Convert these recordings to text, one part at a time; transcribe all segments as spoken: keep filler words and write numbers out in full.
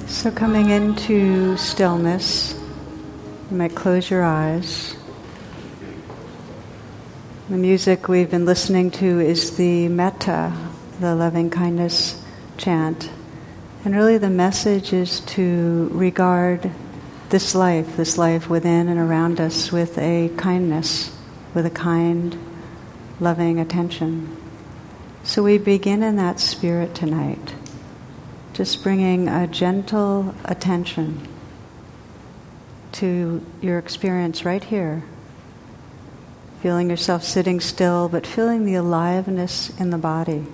So coming into stillness, you might close your eyes. The music we've been listening to is the metta, the loving kindness chant. And really the message is to regard this life, this life within and around us with a kindness, with a kind, loving attention. So we begin in that spirit tonight, just bringing a gentle attention to your experience right here. Feeling yourself sitting still, but feeling the aliveness in the body.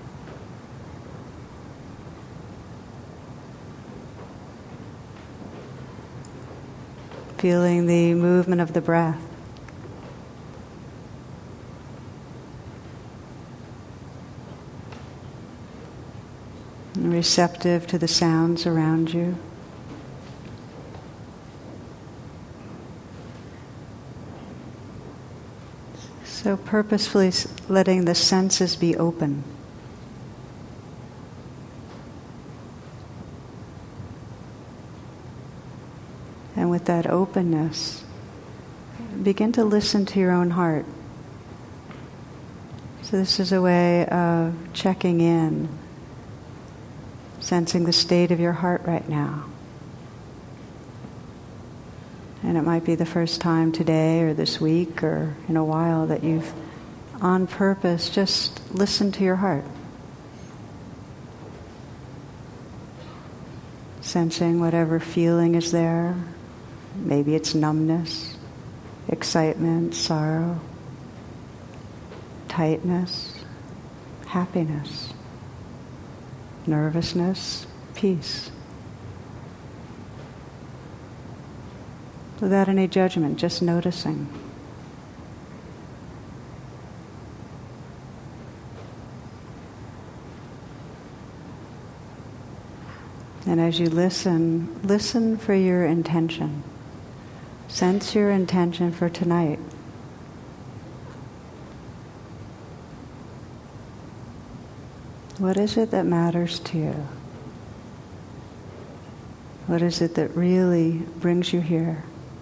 Feeling the movement of the breath. And receptive to the sounds around you. So purposefully letting the senses be open. And with that openness, begin to listen to your own heart. So this is a way of checking in, sensing the state of your heart right now. And it might be the first time today or this week or in a while that you've, on purpose, just listened to your heart. Sensing whatever feeling is there. Maybe it's numbness, excitement, sorrow, tightness, happiness, nervousness, peace. Without any judgment, just noticing. And as you listen, listen for your intention. Sense your intention for tonight. What is it that matters to you? What is it that really brings you here?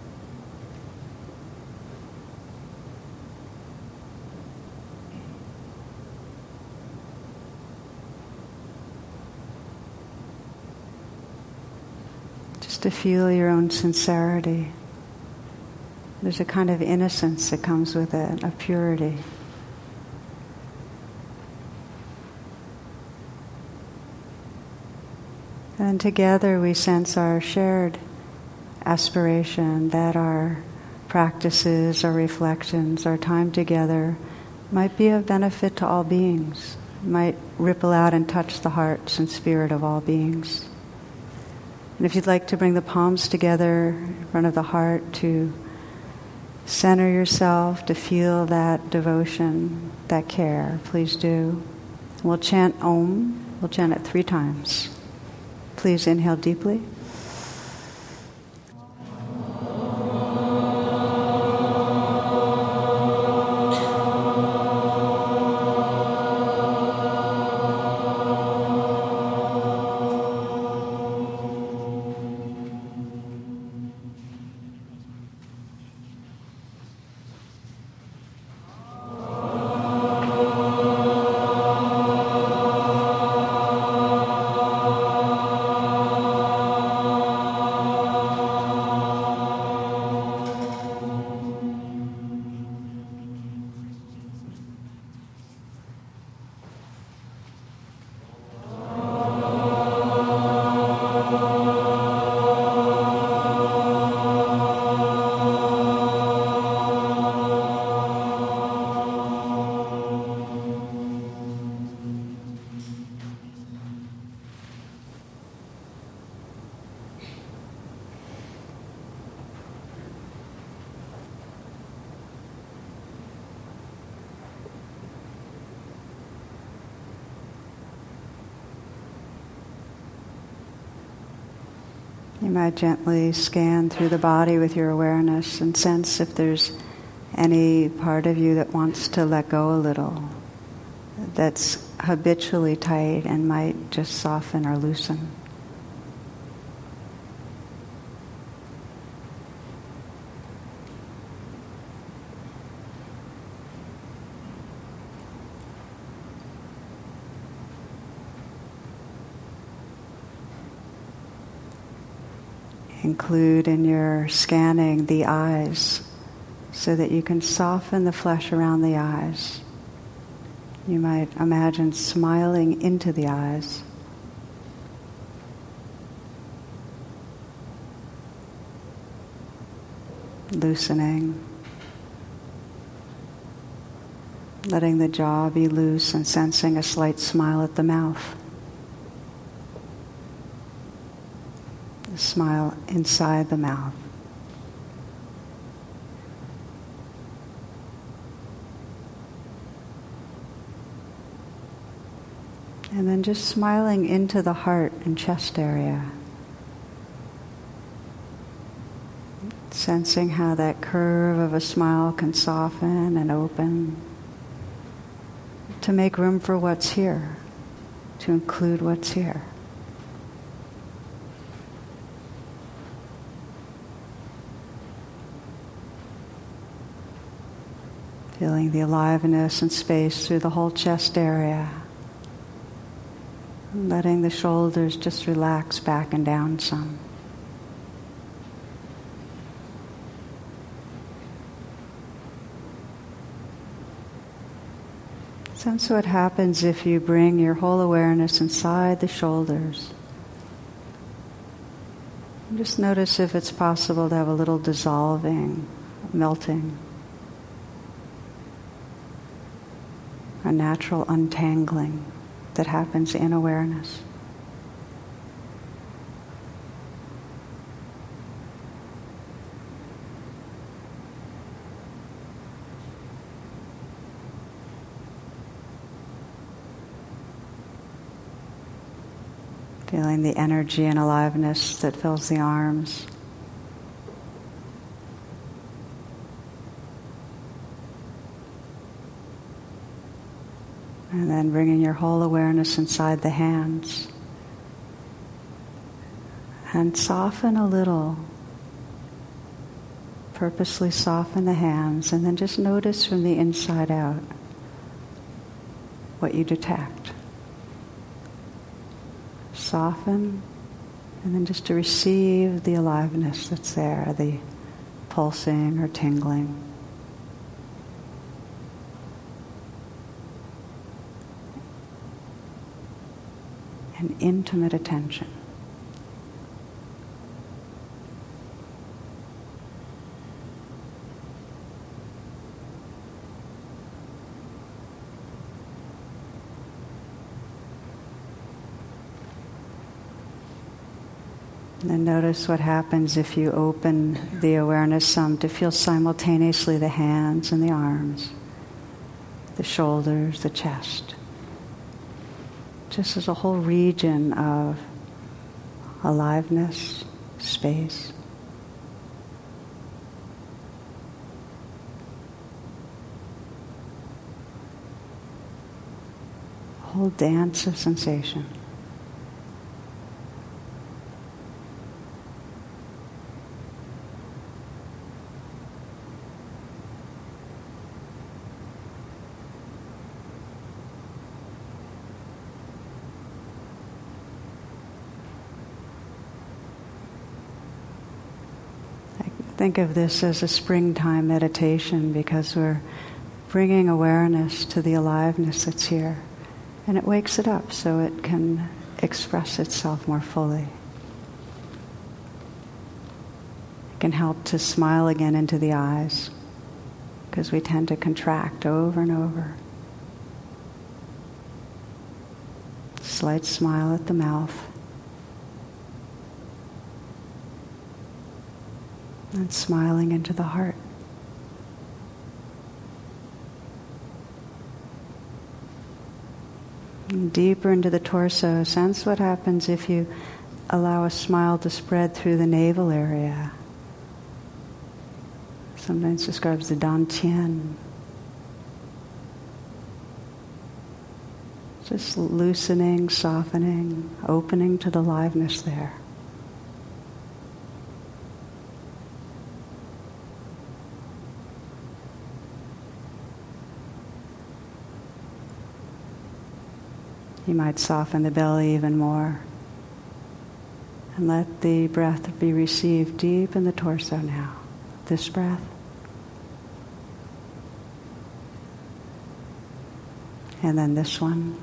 To feel your own sincerity. There's a kind of innocence that comes with it, a purity. And together we sense our shared aspiration that our practices, our reflections, our time together might be of benefit to all beings, might ripple out and touch the hearts and spirit of all beings. And if you'd like to bring the palms together in front of the heart to center yourself, to feel that devotion, that care, please do. We'll chant Om. We'll chant it three times. Please inhale deeply. You might gently scan through the body with your awareness and sense if there's any part of you that wants to let go a little, that's habitually tight and might just soften or loosen. include in your scanning the eyes so that you can soften the flesh around the eyes. You might imagine smiling into the eyes. Loosening. Letting the jaw be loose and sensing a slight smile at the mouth. A smile inside the mouth. And then just smiling into the heart and chest area. Sensing how that curve of a smile can soften and open to make room for what's here, to include what's here. Feeling the aliveness and space through the whole chest area. Letting the shoulders just relax back and down some. Sense what happens if you bring your whole awareness inside the shoulders. And just notice if it's possible to have a little dissolving, melting. A natural untangling that happens in awareness. Feeling the energy and aliveness that fills the arms. And then bringing your whole awareness inside the hands. And soften a little. Purposely soften the hands, and then just notice from the inside out what you detect. Soften, and then just to receive the aliveness that's there, the pulsing or tingling. An intimate attention. And then notice what happens if you open the awareness some to feel simultaneously the hands and the arms, the shoulders, the chest. Just as a whole region of aliveness, space. A whole dance of sensation. Think of this as a springtime meditation because we're bringing awareness to the aliveness that's here. And it wakes it up so it can express itself more fully. It can help to smile again into the eyes because we tend to contract over and over. Slight smile at the mouth. And smiling into the heart. And deeper into the torso, sense what happens if you allow a smile to spread through the navel area. Sometimes describes the dantian. Just loosening, softening, opening to the aliveness there. You might soften the belly even more. And let the breath be received deep in the torso now. This breath. And then this one.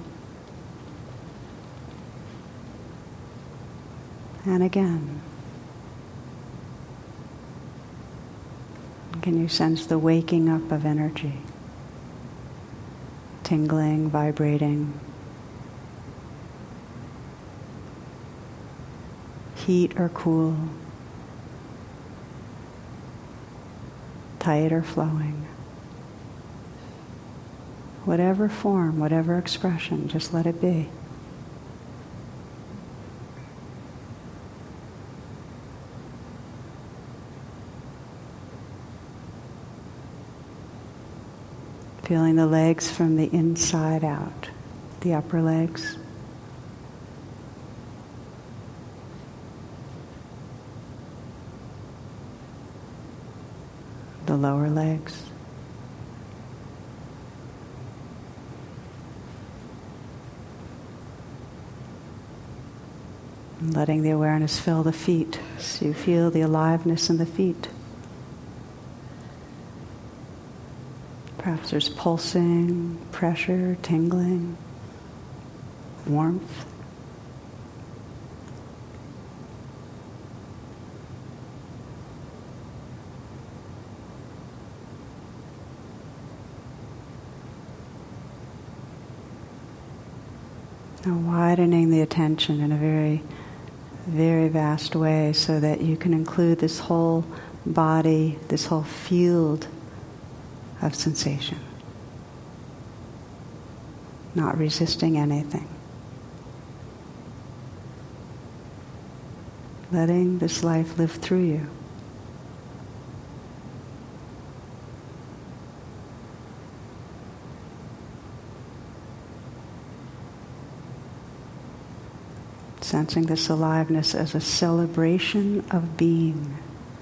And again. Can you sense the waking up of energy? Tingling, vibrating. Heat or cool. Tight or flowing. Whatever form, whatever expression, just let it be. Feeling the legs from the inside out, the upper legs. The lower legs. And letting the awareness fill the feet, so you feel the aliveness in the feet. Perhaps there's pulsing, pressure, tingling, warmth. Now widening the attention in a very, very vast way so that you can include this whole body, this whole field of sensation. Not resisting anything. Letting this life live through you. Sensing this aliveness as a celebration of being.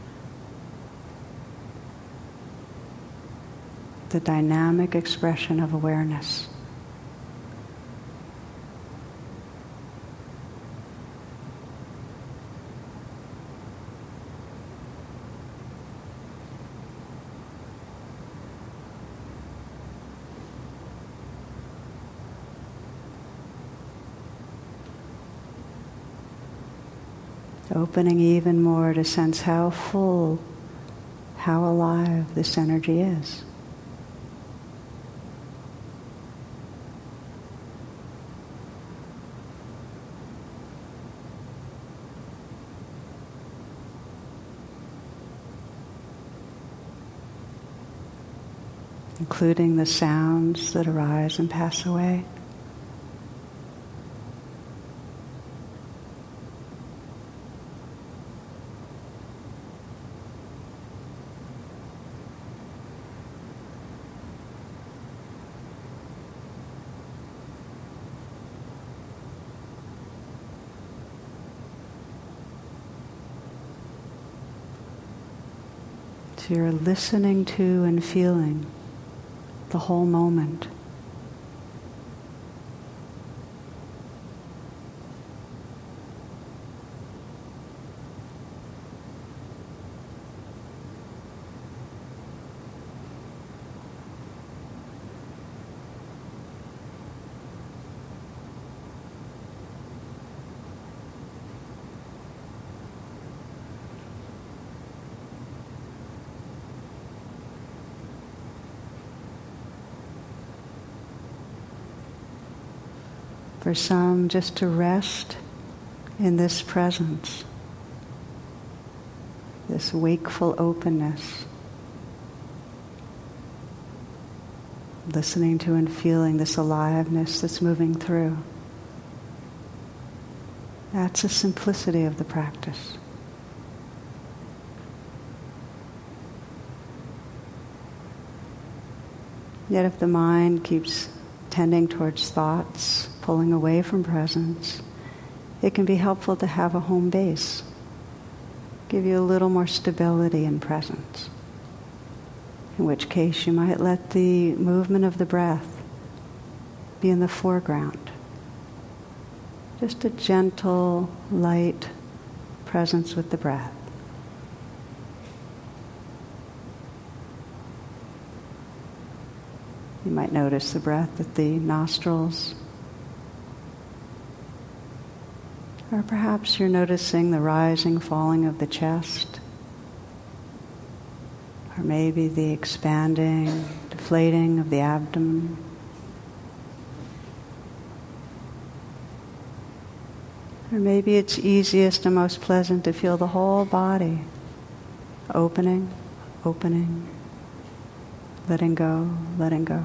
The dynamic expression of awareness. Opening even more to sense how full, how alive this energy is. Including the sounds that arise and pass away. So you're listening to and feeling the whole moment. For some, just to rest in this presence, this wakeful openness, listening to and feeling this aliveness that's moving through. That's the simplicity of the practice. Yet if the mind keeps tending towards thoughts, pulling away from presence, it can be helpful to have a home base. Give you a little more stability in presence. In which case you might let the movement of the breath be in the foreground. Just a gentle, light presence with the breath. You might notice the breath at the nostrils. Or perhaps you're noticing the rising, falling of the chest. Or maybe the expanding, deflating of the abdomen. Or maybe it's easiest and most pleasant to feel the whole body opening, opening, letting go, letting go.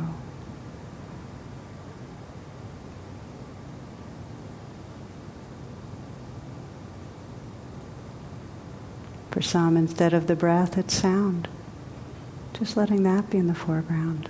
For some, instead of the breath, it's sound. Just letting that be in the foreground.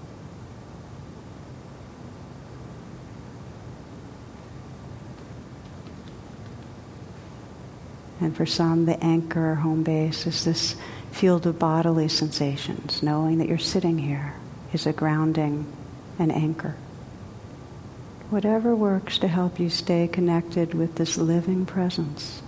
And for some, the anchor or home base is this field of bodily sensations. Knowing that you're sitting here is a grounding and anchor. Whatever works to help you stay connected with this living presence.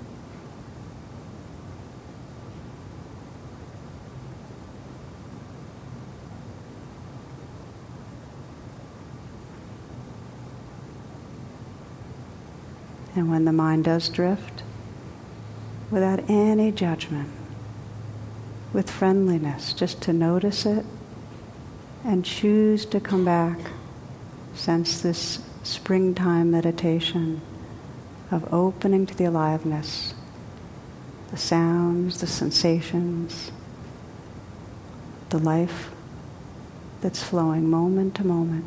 And when the mind does drift, without any judgment, with friendliness, just to notice it and choose to come back, sense this springtime meditation of opening to the aliveness, the sounds, the sensations, the life that's flowing moment to moment.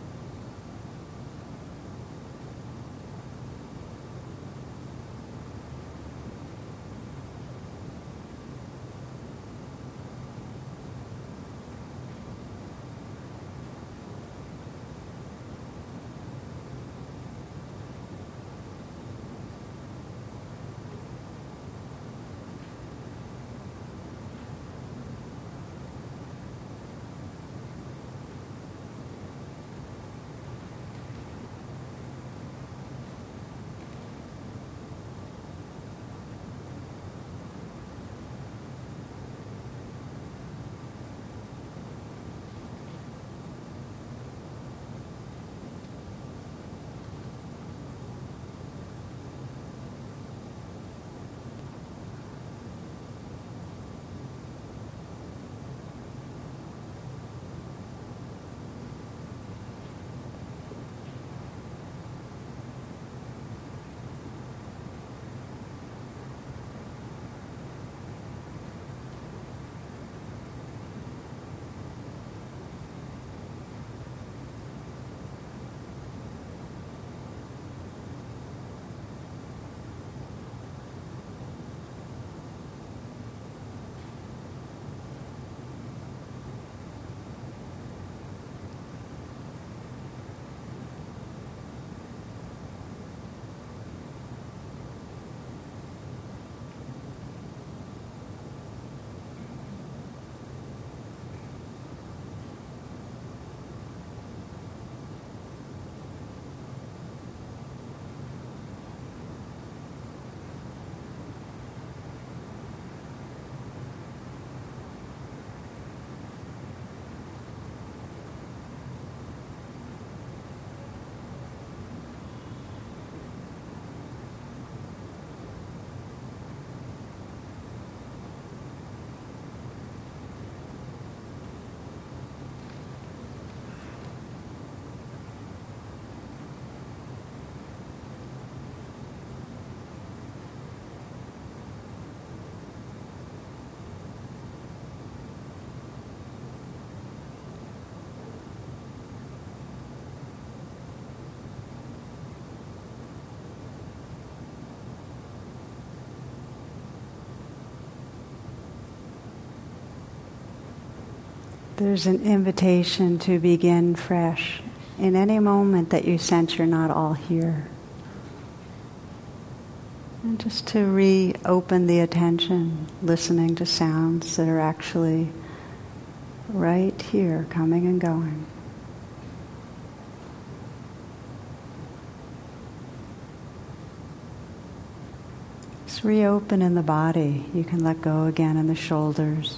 There's an invitation to begin fresh in any moment that you sense you're not all here. And just to reopen the attention, listening to sounds that are actually right here, coming and going. Just reopen in the body. You can let go again in the shoulders.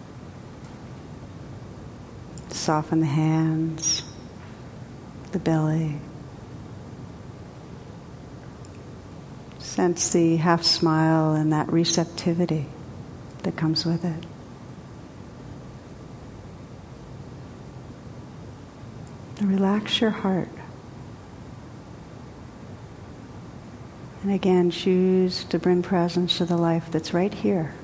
Soften the hands, the belly. Sense the half smile and that receptivity that comes with it. And relax your heart. And again, choose to bring presence to the life that's right here.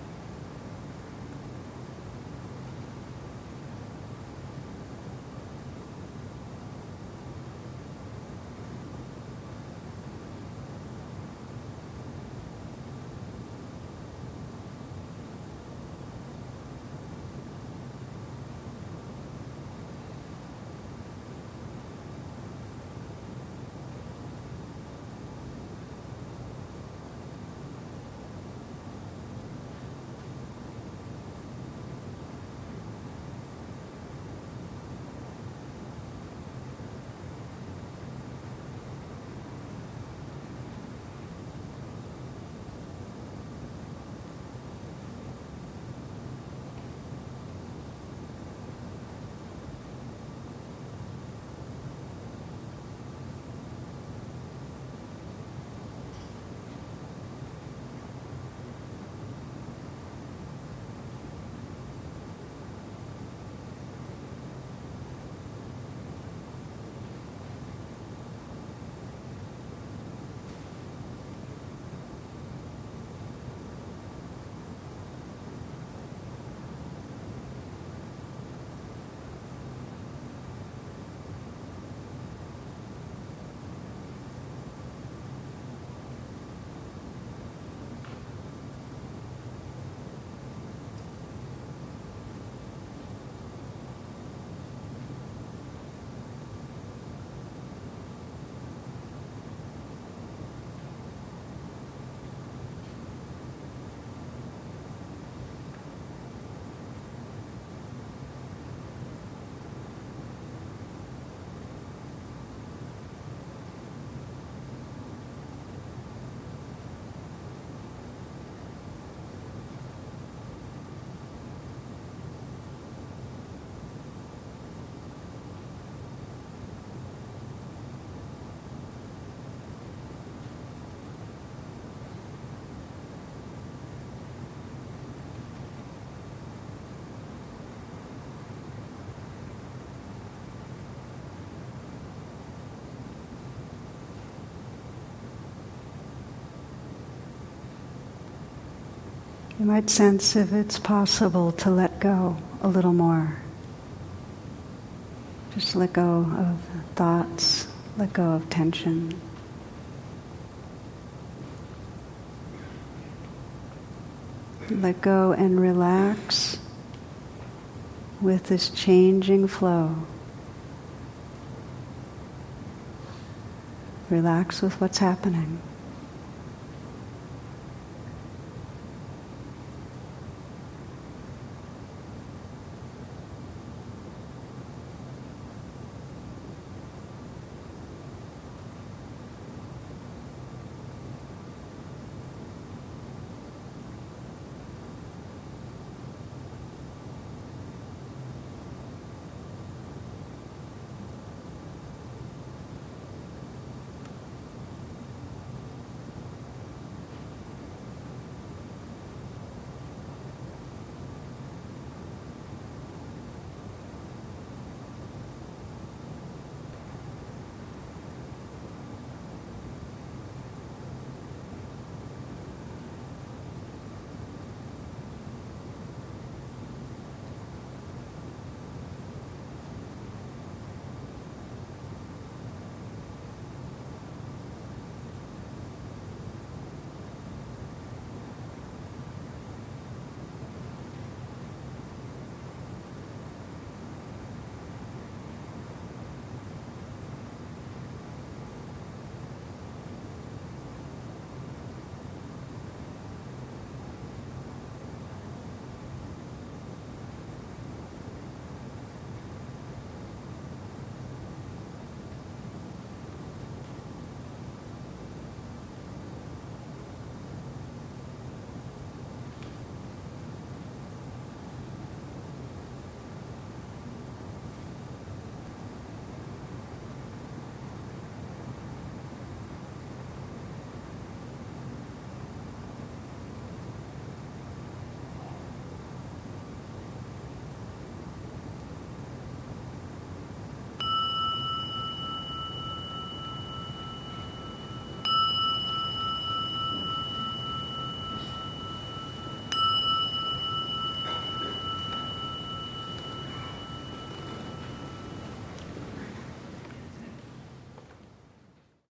You might sense if it's possible to let go a little more. Just let go of thoughts, let go of tension. Let go and relax with this changing flow. Relax with what's happening.